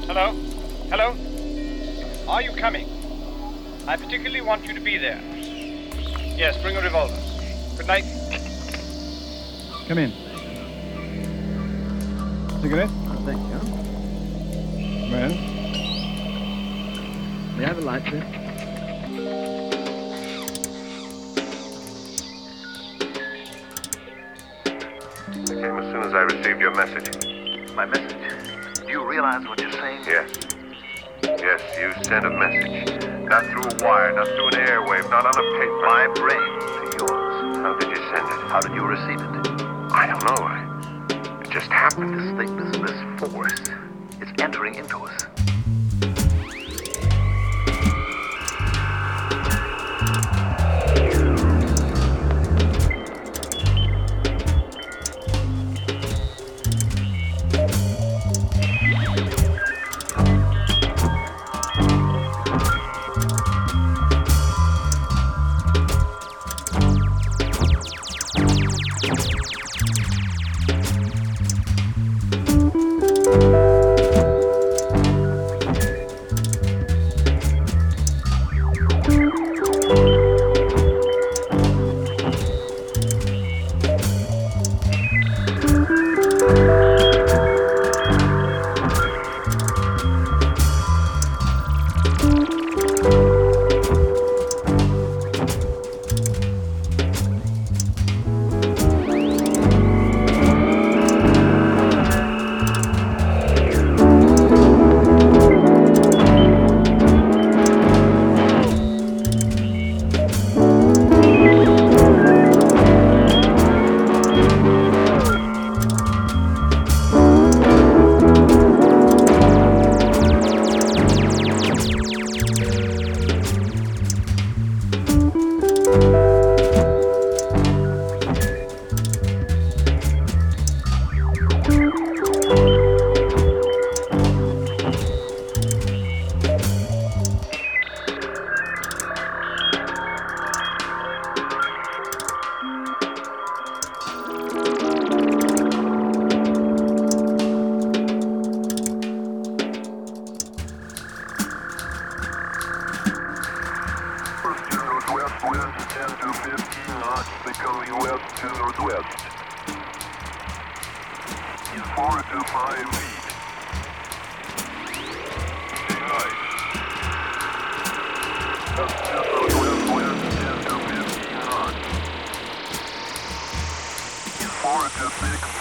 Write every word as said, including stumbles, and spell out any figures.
Hello? Hello? Are you coming? I particularly want you to be there. Yes, bring a revolver. Good night. Come in. Cigarette? Oh, thank you. Well? May I have a light, sir? I came as soon as I received your message. My message? Do you realize what you're saying? Yes. Yes, you sent a message. Not through a wire, not through an airwave, not on a paper. My brain to yours. How did you send it? How did you receive it? I don't know. I, it just happened. This thing, this, this force, it's entering into us. Four to six.